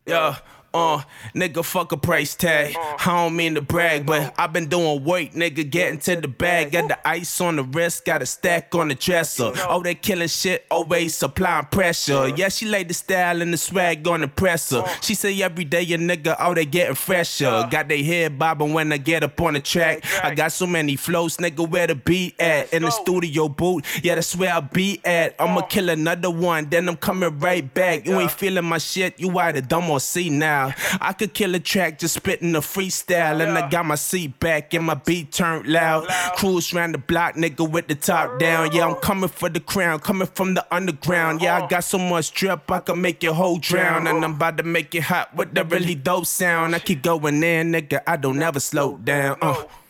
Yeah, nigga, fuck a price tag. I don't mean to brag, but I been doing work, nigga, getting to the bag. Got the ice on the wrist, got a stack on the dresser. Oh, they killing shit, always supplying pressure. Yeah, she laid the style and the swag on the presser. She say every day a nigga, oh, they getting fresher. Got they head bobbing when I get up on the track. I got so many flows, nigga, where the beat at? In the studio booth, yeah, that's where I be at. I'ma kill another one, then I'm coming right back. You ain't feeling my shit, you either dumb or see now. I could kill a track just spitting a freestyle. And I got my seat back and my beat turned loud. Cruise round the block, nigga, with the top down. Yeah, I'm coming for the crown, coming from the underground. Yeah, I got so much drip, I can make your whole drown. And I'm about to make it hot with the really dope sound. I keep going in, nigga, I don't ever slow down.